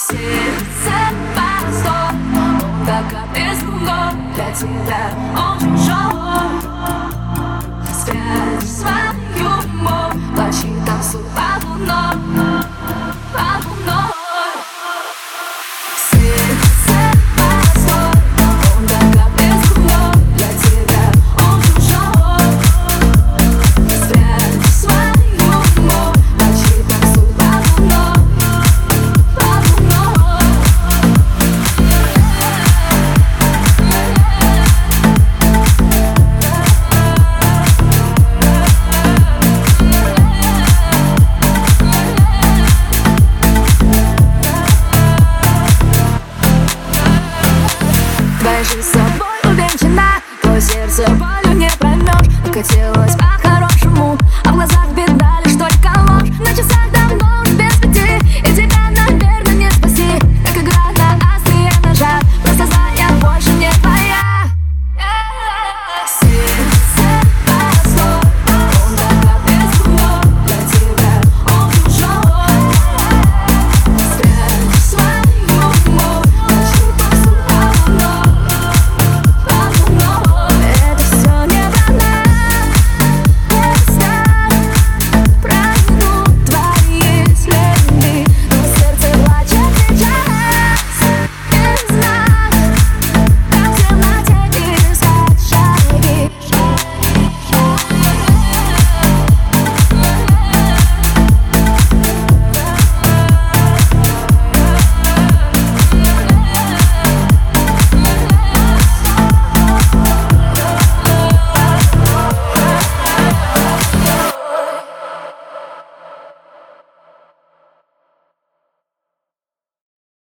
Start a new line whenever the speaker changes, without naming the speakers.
Сердце постой, он как из другой, для тебя он чужой. Спрячь свою боль, плачи, танцуй под луной, под луной. Сердце постой, он как из другой, для тебя он чужой. Спрячь свою боль, плачи, танцуй под луной. Твоя жизнь собой увенчана, твое сердце болью не проймешь. Только тело